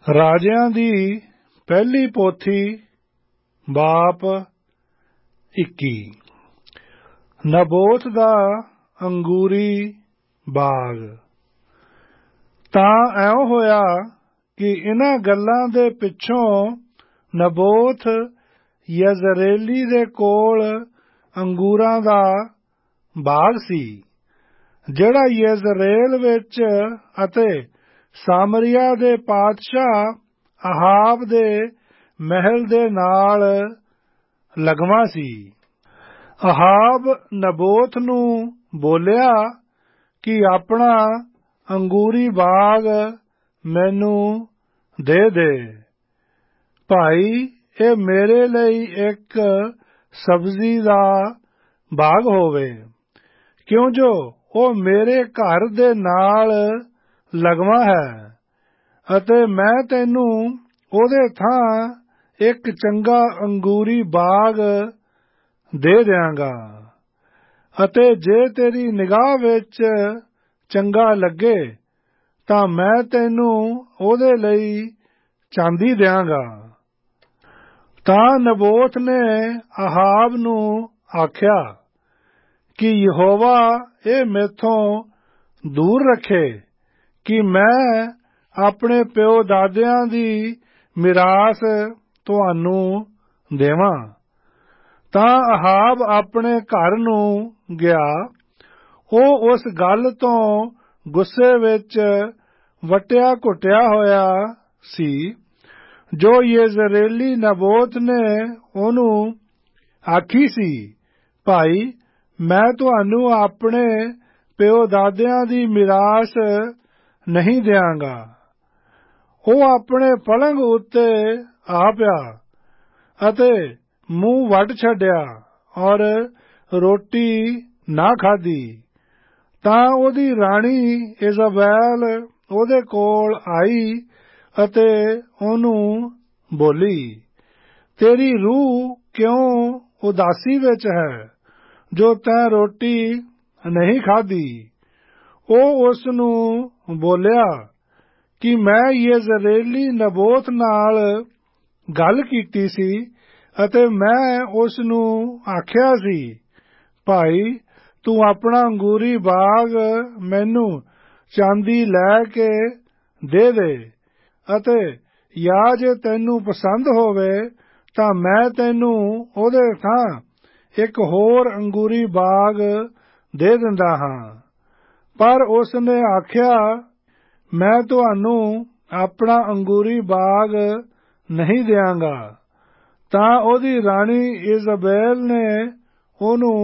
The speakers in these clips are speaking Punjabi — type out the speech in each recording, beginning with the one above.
ਰਾਜਿਆਂ ਦੀ ਪਹਿਲੀ ਪੋਥੀ ਬਾਪ 21। ਨਬੋਤ ਦਾ ਅੰਗੂਰੀ ਬਾਗ। ਤਾਂ ਇਉਂ ਹੋਇਆ ਕਿ ਇਹਨਾਂ ਗੱਲਾਂ ਦੇ ਪਿੱਛੋਂ ਨਬੋਤ ਯਜ਼ਰੇਲੀ ਦੇ ਕੋਲ ਅੰਗੂਰਾਂ ਦਾ ਬਾਗ ਸੀ, ਜਿਹੜਾ ਯਜ਼ਰੇਲ ਵਿੱਚ ਅਤੇ ਸਾਮਰੀਆ ਦੇ ਪਾਤਸ਼ਾਹ ਅਹਾਬ ਦੇ ਮਹਿਲ ਦੇ ਨਾਲ ਲਗਵਾਂ ਸੀ। ਅਹਾਬ ਨਬੋਤ ਨੂੰ ਬੋਲਿਆ ਕਿ ਆਪਣਾ ਅੰਗੂਰੀ ਬਾਗ ਮੈਨੂੰ ਦੇ ਦੇ। ਭਾਈ, ਇਹ ਮੇਰੇ ਲਈ ਇੱਕ ਸਬਜ਼ੀ ਦਾ ਬਾਗ ਹੋਵੇ, ਕਿਉਂ ਜੋ ਉਹ ਮੇਰੇ ਘਰ ਦੇ ਨਾਲ ਲਗਵਾਂ ਹੈ, ਅਤੇ ਮੈਂ ਤੈਨੂੰ ਉਹਦੇ ਥਾਂ ਇੱਕ ਚੰਗਾ ਅੰਗੂਰੀ ਬਾਗ ਦੇ ਦਿਆਂਗਾ। ਅਤੇ ਜੇ ਤੇਰੀ ਨਿਗਾਹ ਵਿੱਚ ਚੰਗਾ ਲੱਗੇ ਤਾਂ ਮੈਂ ਤੈਨੂੰ ਉਹਦੇ ਲਈ ਚਾਂਦੀ ਦਿਆਂਗਾ। ਤਾਂ ਨਬੋਤ ਨੇ ਅਹਾਬ ਨੂੰ ਆਖਿਆ ਕਿ ਯਹੋਵਾ ਇਹ ਮੈਥੋਂ ਦੂਰ ਰੱਖੇ ਕਿ ਮੈਂ ਆਪਣੇ ਪਿਓ ਦਾਦਿਆਂ ਦੀ ਮਿਰਾਸ ਤੁਹਾਨੂੰ ਦੇਵਾਂ। ਤਾਂ ਅਹਾਬ ਆਪਣੇ ਘਰ ਨੂੰ ਗਿਆ। ਉਹ ਉਸ ਗੱਲ ਤੋਂ ਗੁੱਸੇ ਵਿੱਚ ਵਟਿਆ ਘੁੱਟਿਆ ਹੋਇਆ ਸੀ ਜੋ ਯਜ਼ਰੇਲੀ ਨਬੋਤ ਨੇ ਉਹਨੂੰ ਆਖੀ ਸੀ। ਭਾਈ, ਮੈਂ ਤੁਹਾਨੂੰ ਆਪਣੇ ਪਿਓ ਦਾਦਿਆਂ ਦੀ ਮਿਰਾਸ ਨਹੀਂ ਦਿਆਂਗਾ। ਉਹ ਆਪਣੇ ਪਲੰਗ ਉੱਤੇ ਆ ਪਿਆ ਅਤੇ ਮੂੰਹ ਵੱਟ ਛੱਡਿਆ ਔਰ ਰੋਟੀ ਨਾ ਖਾਧੀ। ਤਾਂ ਉਹਦੀ ਰਾਣੀ ਇਜ਼ਾਬੈਲ ਉਹਦੇ ਕੋਲ ਆਈ ਅਤੇ ਉਹਨੂੰ ਬੋਲੀ, ਤੇਰੀ ਰੂਹ ਕਿਉਂ ਉਦਾਸੀ ਵਿੱਚ ਹੈ ਜੋ ਤੈਂ ਰੋਟੀ ਨਹੀਂ ਖਾਧੀ? ਉਹ ਉਸ ਨੂੰ ਬੋਲਿਆ ਕਿ ਮੈਂ ਯਜ਼ਰੇਲੀ ਨਬੋਤ ਨਾਲ ਗੱਲ ਕੀਤੀ ਸੀ ਅਤੇ ਮੈਂ ਉਸ ਨੂੰ ਆਖਿਆ ਸੀ, ਭਾਈ, ਤੂੰ ਆਪਣਾ ਅੰਗੂਰੀ ਬਾਗ ਮੈਨੂੰ ਚਾਂਦੀ ਲੈ ਕੇ ਦੇ ਦੇ, ਅਤੇ ਜਾਂ ਜੇ ਤੈਨੂੰ ਪਸੰਦ ਹੋਵੇ ਤਾਂ ਮੈਂ ਤੈਨੂੰ ਉਹਦੇ ਥਾਂ ਇੱਕ ਹੋਰ ਅੰਗੂਰੀ ਬਾਗ ਦੇ ਦਿੰਦਾ ਹਾਂ। ਪਰ ਉਸ ਨੇ ਆਖਿਆ, ਮੈਂ ਤੁਹਾਨੂੰ ਆਪਣਾ ਅੰਗੂਰੀ ਬਾਗ ਨਹੀਂ ਦਿਆਂਗਾ। ਤਾਂ ਉਹਦੀ ਰਾਣੀ ਇਜ਼ਾਬੈਲ ਨੇ ਉਹਨੂੰ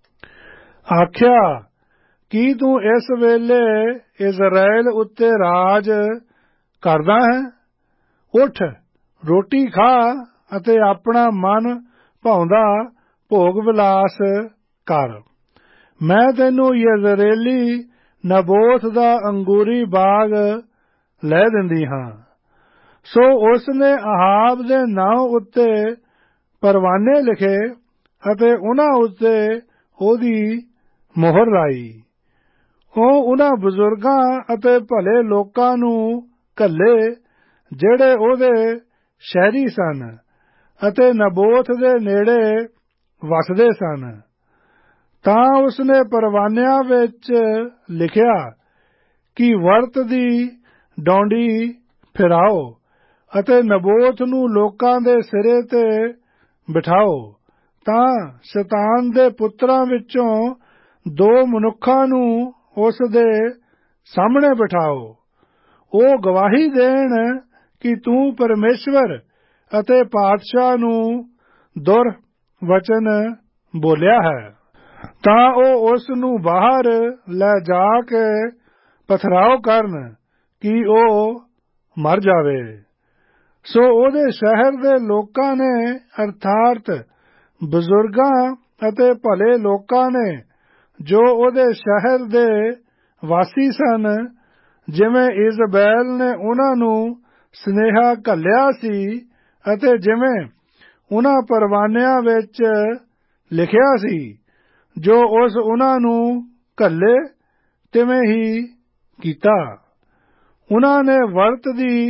ਆਖਿਆ, ਕੀ ਤੂੰ ਇਸ ਵੇਲੇ ਇਜ਼ਰਾਇਲ ਉੱਤੇ ਰਾਜ ਕਰਦਾ ਹੈ? ਉੱਠ, ਰੋਟੀ ਖਾ ਅਤੇ ਆਪਣਾ ਮਨ ਭਾਉਂਦਾ ਭੋਗ ਵਿਲਾਸ ਕਰ। ਮੈਂ ਤੈਨੂੰ ਯਜ਼ਰੇਲੀ ਨਬੋਤ ਦਾ ਅੰਗੂਰੀ ਬਾਗ ਲੈ ਦਿੰਦੀ ਹਾਂ। ਸੋ ਉਸ ਨੇ ਅਹਾਬ ਦੇ ਨਾਂ ਉੱਤੇ ਪਰਵਾਨੇ ਲਿਖੇ ਅਤੇ ਉਹਨਾਂ ਉੱਤੇ ਉਹਦੀ ਮੋਹਰ ਲਾਈ। ਉਹ ਉਹਨਾਂ ਬਜ਼ੁਰਗਾਂ ਅਤੇ ਭਲੇ ਲੋਕਾਂ ਨੂੰ ਘੱਲੇ ਜਿਹੜੇ ਉਹਦੇ ਸ਼ਹਿਰੀ ਸਨ ਅਤੇ ਨਬੋਤ ਦੇ ਨੇੜੇ ਵਸਦੇ ਸਨ। ਤਾਂ ਉਸਨੇ ਪਰਵਾਨਿਆਂ ਵਿੱਚ ਲਿਖਿਆ ਕਿ ਵਰਤ ਦੀ ਡੌਂਡੀ ਫਿਰਾਓ ਅਤੇ ਨਬੋਤ ਨੂੰ ਲੋਕਾਂ ਦੇ ਸਿਰੇ ਤੇ ਬਿਠਾਓ। ਤਾਂ ਸ਼ੈਤਾਨ ਦੇ ਪੁੱਤਰਾਂ ਵਿੱਚੋਂ 2 ਮਨੁੱਖਾਂ ਨੂੰ ਉਸ ਦੇ ਸਾਹਮਣੇ ਬਿਠਾਓ। ਉਹ ਗਵਾਹੀ ਦੇਣ ਕਿ ਤੂੰ ਪਰਮੇਸ਼ਵਰ ਅਤੇ ਪਾਤਸ਼ਾਹ ਨੂੰ ਦੁਰ ਵਚਨ ਬੋਲਿਆ ਹੈ। ਤਾਂ ਉਹ ਉਸ ਨੂੰ ਬਾਹਰ ਲੈ ਜਾ ਕੇ ਪਥਰਾਓ ਕਰਨ ਕਿ ਉਹ ਮਰ ਜਾਵੇ। ਸੋ ਉਹਦੇ ਸ਼ਹਿਰ ਦੇ ਲੋਕਾਂ ਨੇ ਅਰਥਾਤ ਬਜ਼ੁਰਗਾਂ ਅਤੇ ਭਲੇ ਲੋਕਾਂ ਨੇ ਜੋ ਉਹਦੇ ਸ਼ਹਿਰ ਦੇ ਵਾਸੀ ਸਨ, ਜਿਵੇਂ ਇਜ਼ਾਬੈਲ ਨੇ ਉਹਨਾਂ ਨੂੰ ਸੁਨੇਹਾ ਘੱਲਿਆ ਸੀ ਅਤੇ ਜਿਵੇਂ ਉਹਨਾਂ ਪਰਵਾਨਿਆਂ ਵਿੱਚ ਲਿਖਿਆ ਸੀ, ਜੋ ਉਸ ਉਹਨਾਂ ਨੂੰ ਘੱਲੇ ਤਿਵੇਂ ਹੀ ਕੀਤਾ। ਉਹਨਾਂ ਨੇ ਵਰਤ ਦੀ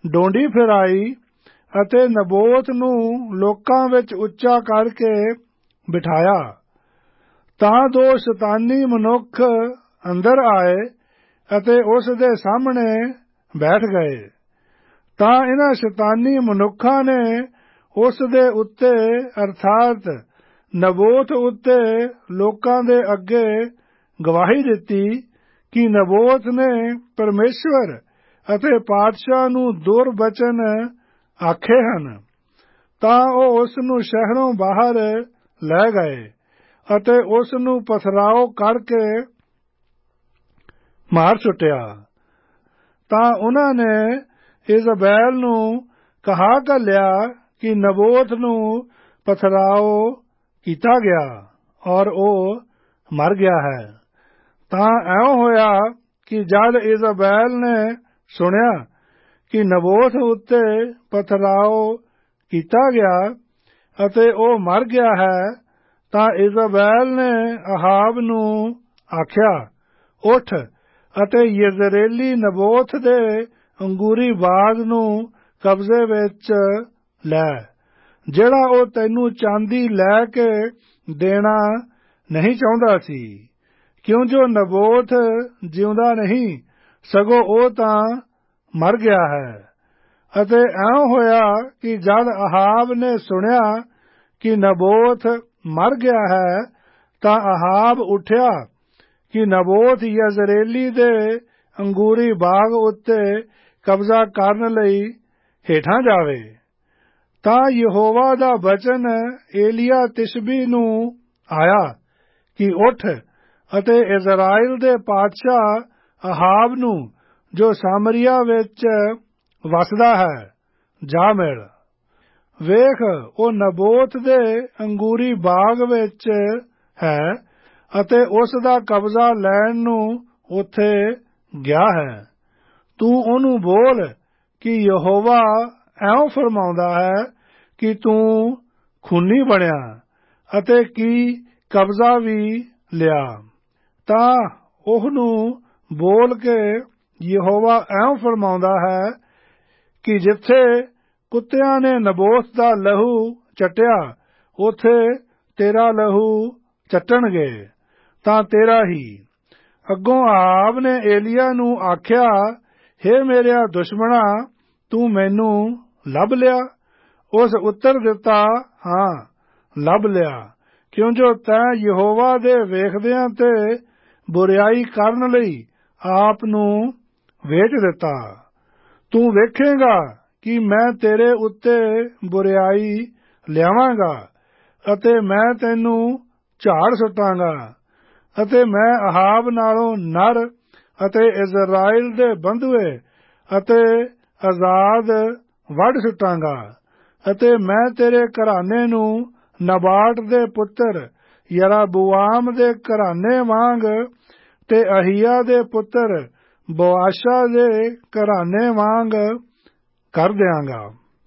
ਡੋਂਡੀ ਫਿਰਾਈ ਅਤੇ ਨਬੋਤ ਨੂੰ ਲੋਕਾਂ ਵਿੱਚ ਉੱਚਾ ਕਰਕੇ ਬਿਠਾਇਆ। ਤਾਂ ਦੋ ਸ਼ੈਤਾਨੀ ਮਨੁੱਖ ਅੰਦਰ ਆਏ ਅਤੇ ਉਸ ਦੇ ਸਾਹਮਣੇ ਬੈਠ ਗਏ। ਤਾਂ ਇਹਨਾਂ ਸ਼ੈਤਾਨੀ ਮਨੁੱਖਾਂ ਨੇ ਉਸ ਦੇ ਉੱਤੇ ਅਰਥਾਤ ਨਬੋਤ ਉੱਤੇ ਲੋਕਾਂ ਦੇ ਅੱਗੇ ਗਵਾਹੀ ਦਿੱਤੀ ਕਿ ਨਬੋਤ ਨੇ ਪਰਮੇਸ਼ਵਰ ਅਤੇ ਪਾਤਸ਼ਾਹ ਨੂੰ ਦੁਰਬਚਨ ਆਖੇ ਹਨ। ਤਾਂ ਉਹ ਉਸ ਨੂੰ ਸ਼ਹਿਰੋਂ ਬਾਹਰ ਲੈ ਗਏ ਅਤੇ ਉਸ ਨੂੰ ਪਥਰਾਓ ਕਰਕੇ ਮਾਰ ਸੁੱਟਿਆ। ਤਾਂ ਉਹਨਾਂ ਨੇ ਇਜ਼ਬੈਲ ਨੂੰ ਕਹਾ ਘੱਲਿਆ ਕਿ ਨਬੋਤ ਨੂੰ ਪਥਰਾਓ ਕੀਤਾ ਗਿਆ ਔਰ ਉਹ ਮਰ ਗਿਆ ਹੈ। ਤਾਂ ਇਉਂ ਹੋਇਆ ਕਿ ਜਦ ਇਜ਼ਬੈਲ ਨੇ ਸੁਣਿਆ ਕਿ ਨਬੋਤ ਉੱਤੇ ਪਥਰਾਓ ਕੀਤਾ ਗਿਆ ਅਤੇ ਉਹ ਮਰ ਗਿਆ ਹੈ, ਤਾਂ ਇਜ਼ਬੈਲ ਨੇ ਅਹਾਬ ਨੂੰ ਆਖਿਆ, ਉੱਠ ਅਤੇ ਯਜ਼ਰੇਲੀ ਨਬੋਤ ਦੇ ਅੰਗੂਰੀ ਬਾਗ ਨੂੰ ਕਬਜ਼ੇ ਵਿੱਚ ਲੈ, ਜਿਹੜਾ ਉਹ ਤੈਨੂੰ ਚਾਂਦੀ ਲੈ ਕੇ ਦੇਣਾ ਨਹੀਂ ਚਾਹੁੰਦਾ ਸੀ, ਕਿਉਂ ਜੋ ਨਬੋਤ ਜਿਉਂਦਾ ਨਹੀਂ ਸਗੋਂ ਉਹ ਤਾਂ ਮਰ ਗਿਆ ਹੈ। ਅਤੇ ਇਉਂ ਹੋਇਆ ਕਿ ਜਦ ਅਹਾਬ ਨੇ ਸੁਣਿਆ ਕਿ ਨਬੋਤ ਮਰ ਗਿਆ ਹੈ, ਤਾਂ ਅਹਾਬ ਉੱਠਿਆ ਕਿ ਨਬੋਤ ਯਜ਼ਰੇਲੀ ਦੇ ਅੰਗੂਰੀ ਬਾਗ ਉੱਤੇ ਕਬਜ਼ਾ ਕਰਨ ਲਈ ਹੇਠਾਂ ਜਾਵੇ। ਤਾਂ ਯਹੋਵਾ ਦਾ ਬਚਨ ਏਲੀਆ ਤਿਸ਼ਬੀ ਨੂੰ ਆਇਆ ਕਿ ਉੱਠ ਅਤੇ ਇਜ਼ਰਾਈਲ ਦੇ ਪਾਤਸ਼ਾਹ ਅਹਾਬ ਨੂੰ, ਜੋ ਸਾਮਰੀਆ ਵਿੱਚ ਵਸਦਾ ਹੈ, ਜਾ ਮਿਲ। ਵੇਖ, ਉਹ ਨਬੋਤ ਦੇ ਅੰਗੂਰੀ ਬਾਗ ਵਿੱਚ ਹੈ ਅਤੇ ਉਸ ਦਾ ਕਬਜ਼ਾ ਲੈਣ ਨੂੰ ਉੱਥੇ ਗਿਆ ਹੈ। ਤੂੰ ਉਹਨੂੰ ਬੋਲ ਕਿ ਯਹੋਵਾ ਇਉਂ ਫਰਮਾਉਂਦਾ ਹੈ ਕਿ ਤੂੰ ਖੂਨੀ ਬਣਿਆ ਅਤੇ ਕੀ ਕਬਜ਼ਾ ਵੀ ਲਿਆ। ਤਾਂ ਉਹਨੂੰ ਬੋਲ ਕੇ ਯਹੋਵਾ ਇਉਂ ਫਰਮਾਉਂਦਾ ਹੈ ਕਿ ਜਿੱਥੇ ਕੁੱਤਿਆਂ ਨੇ ਨਬੋਤ ਦਾ ਲਹੂ ਚੱਟਿਆ, ਉੱਥੇ ਤੇਰਾ ਲਹੂ ਚੱਟਣਗੇ, ਤਾਂ ਤੇਰਾ ਹੀ। ਅੱਗੋਂ ਅਹਾਬ ਨੇ ਏਲੀਆ ਨੂੰ ਆਖਿਆ, ਹੇ ਮੇਰਿਆ ਦੁਸ਼ਮਣਾ, ਤੂੰ ਮੈਨੂੰ ਲੱਭ ਲਿਆ? ਉਸ ਉੱਤਰ ਦਿੱਤਾ, ਹਾਂ, ਲੱਭ ਲਿਆ, ਕਿਉਂ ਜੋ ਤੈਂ ਯਹੋਵਾ ਦੇ ਵੇਖਦਿਆਂ ਤੇ ਬੁਰਿਆਈ ਕਰਨ ਲਈ ਆਪ ਨੂੰ ਵੇਚ ਦਿੱਤਾ। ਤੂੰ ਵੇਖੇਂਗਾ ਕਿ ਮੈਂ ਤੇਰੇ ਉੱਤੇ ਬੁਰਿਆਈ ਲਿਆਵਾਂਗਾ ਅਤੇ ਮੈਂ ਤੈਨੂੰ ਝਾੜ ਸੁੱਟਾਂਗਾ ਅਤੇ ਮੈਂ ਅਹਾਬ ਨਾਲੋਂ ਨਰ ਅਤੇ ਇਜ਼ਰਾਈਲ ਦੇ ਬੰਧੂਏ ਅਤੇ ਆਜ਼ਾਦ ਵੱਢ ਸੁੱਟਾਂਗਾ ਅਤੇ ਮੈਂ ਤੇਰੇ ਘਰਾਨੇ ਨੂੰ ਨਬਾਟ ਦੇ ਪੁੱਤਰ ਯਰੋਬੋਆਮ ਦੇ ਘਰਾਨੇ ਵਾਂਗ ਤੇ ਅਹੀਆ ਦੇ ਪੁੱਤਰ ਬੋਆਸ਼ਾ ਦੇ ਘਰਾਨੇ ਵਾਂਗ ਕਰ ਦਿਆਂਗਾ।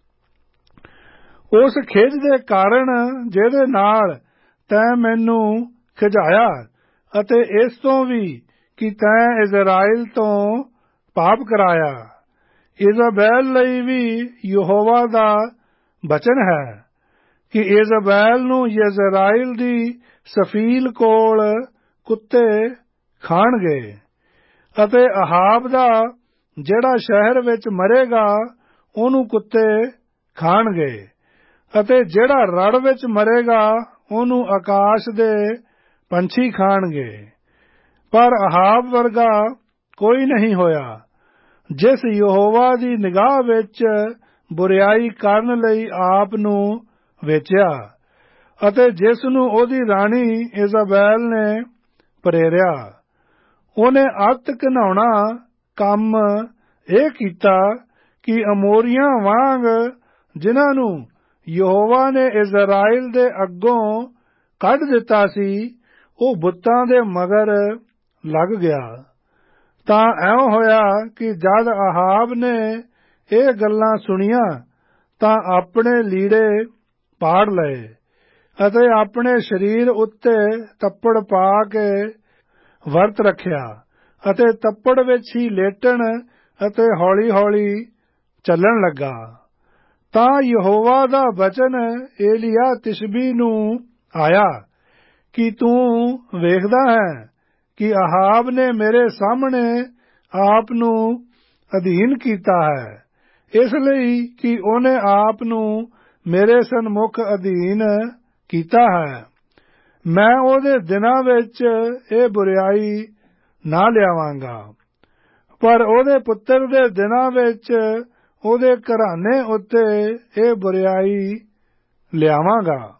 ਉਸ ਖਿਝ ਦੇ ਕਾਰਨ ਜਿਹਦੇ ਨਾਲ ਤੈਂ ਮੈਨੂੰ ਖਿਝਾਇਆ ਅਤੇ ਇਸ ਤੋਂ ਵੀ ਕਿ ਤੈਂ ਇਜ਼ਰਾਈਲ ਤੋਂ ਪਾਪ ਕਰਾਇਆ। ਇਜ਼ਬੈਲ ਲਈ ਵੀ ਯਹੋਵਾ ਦਾ ਬਚਨ ਹੈ ਕਿ ਇਜ਼ਬੈਲ ਨੂੰ ਯਜ਼ਰਾਇਲ ਦੀ ਸਫੀਲ ਕੋਲ ਕੁੱਤੇ ਖਾਣਗੇ ਅਤੇ ਅਹਾਬ ਦਾ ਜਿਹੜਾ ਸ਼ਹਿਰ ਵਿੱਚ ਮਰੇਗਾ ਉਹਨੂੰ ਕੁੱਤੇ ਖਾਣਗੇ ਅਤੇ ਜਿਹੜਾ ਰੜ ਵਿੱਚ ਮਰੇਗਾ ਉਹਨੂੰ ਆਕਾਸ਼ ਦੇ ਪੰਛੀ ਖਾਣਗੇ। ਪਰ ਅਹਾਬ ਵਰਗਾ ਕੋਈ ਨਹੀਂ ਹੋਇਆ ਜਿਸ ਯਹੋਵਾ ਦੀ ਨਿਗਾਹ ਵਿੱਚ ਬੁਰਿਆਈ ਕਰਨ ਲਈ ਆਪ ਨੂੰ ਵੇਚਿਆ ਅਤੇ ਜਿਸ ਨੂੰ ਉਹਦੀ ਰਾਣੀ ਇਜ਼ਬੈਲ ਨੇ ਪ੍ਰੇਰਿਆ। ਉਹਨੇ ਅੱਤ ਘਿਨਾਉਣਾ ਕੰਮ ਇਹ ਕੀਤਾ ਕਿ ਅਮੋਰੀਆਂ ਵਾਂਗ ਜਿਨ੍ਹਾਂ ਨੂੰ ਯਹੋਵਾ ਨੇ ਇਜ਼ਰਾਈਲ ਦੇ ਅੱਗੋਂ ਕੱਢ ਦਿੱਤਾ ਸੀ, ਉਹ ਬੁੱਤਾਂ ਦੇ ਮਗਰ ਲੱਗ ਗਿਆ। ਤਾਂ ਇਉਂ ਹੋਇਆ ਕਿ ਜਦ ਅਹਾਬ ਨੇ ਇਹ ਗੱਲਾਂ ਸੁਣੀਆਂ ਤਾਂ ਆਪਣੇ ਲੀੜੇ ਪਾੜ ਲਏ ਅਤੇ ਆਪਣੇ ਸਰੀਰ ਉੱਤੇ ਤੱਪੜ ਪਾ ਕੇ ਵਰਤ ਰੱਖਿਆ ਅਤੇ ਤੱਪੜ ਵਿੱਚ ਹੀ ਲੇਟਣ ਅਤੇ ਹੌਲੀ-ਹੌਲੀ ਚੱਲਣ ਲੱਗਾ। ਤਾਂ ਯਹੋਵਾ ਦਾ ਬਚਨ ਏਲੀਯਾਹ ਤਿਸ਼ਬੀ ਨੂੰ ਆਇਆ ਕਿ ਤੂੰ ਵੇਖਦਾ ਹੈ ਕਿ ਅਹਾਬ ਨੇ ਮੇਰੇ ਸਾਹਮਣੇ ਆਪ ਨੂੰ ਅਧੀਨ ਕੀਤਾ ਹੈ, ਇਸ ਲਈ ਕਿ ਉਹਨੇ ਆਪ ਨੂੰ ਮੇਰੇ ਸਨਮੁਖ ਅਧੀਨ ਕੀਤਾ ਹੈ। ਮੈਂ ਉਹਦੇ ਦਿਨਾਂ ਵਿੱਚ ਇਹ ਬੁਰਾਈ ਨਾ ਲਿਆਵਾਂਗਾ, ਪਰ ਉਹਦੇ ਪੁੱਤਰ ਦੇ ਦਿਨਾਂ ਵਿੱਚ ਉਹਦੇ ਘਰਾਣੇ ਉੱਤੇ ਇਹ ਬੁਰਾਈ ਲਿਆਵਾਂਗਾ।